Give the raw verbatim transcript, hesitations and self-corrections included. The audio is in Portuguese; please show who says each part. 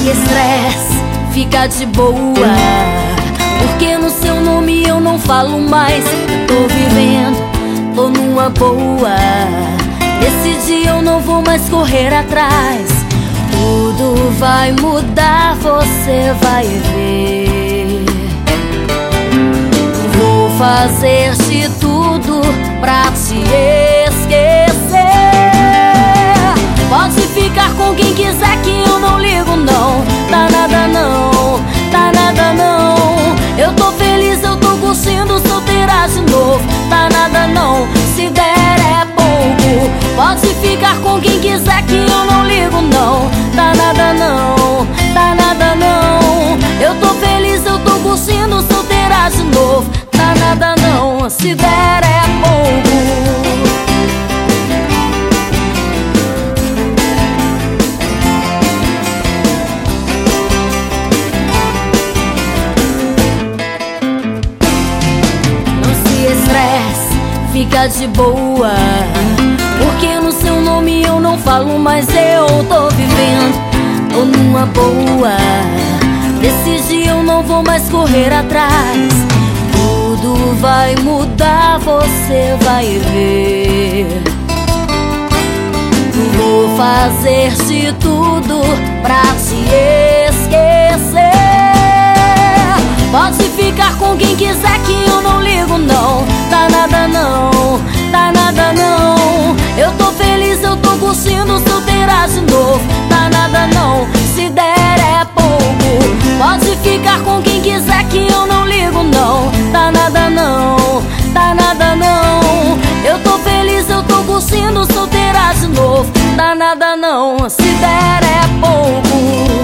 Speaker 1: estresse, fica de boa, porque no seu nome eu não falo mais. Tô vivendo, tô numa boa. Esse dia eu não vou mais correr atrás. Tudo vai mudar, você vai ver. Vou fazer de tudo pra te esquecer. Pode ficar com quem quiser que eu não ligo não. Tá nada não, tá nada não. Eu tô feliz, eu tô curtindo solteira de novo. Tá nada não, se der é pouco. Pode ficar com quem quiser que eu não ligo não. Tá nada não, tá nada não. Eu tô feliz, eu tô curtindo solteira de novo. Tá nada não, se der é pouco. Fica de boa, porque no seu nome eu não falo mais. Eu tô vivendo, tô numa boa. Desse dia eu não vou mais correr atrás. Tudo vai mudar, você vai ver. Vou fazer de tudo pra te esquecer. Pode ficar com quem quiser que eu não ligo não. Tá nada não, tá nada não. Eu tô feliz, eu tô curtindo solteira de novo. Tá nada não, se der é pouco. Pode ficar com quem quiser que eu não ligo não. Tá nada não, tá nada não. Eu tô feliz, eu tô curtindo solteira de novo. Tá nada não, se der é pouco.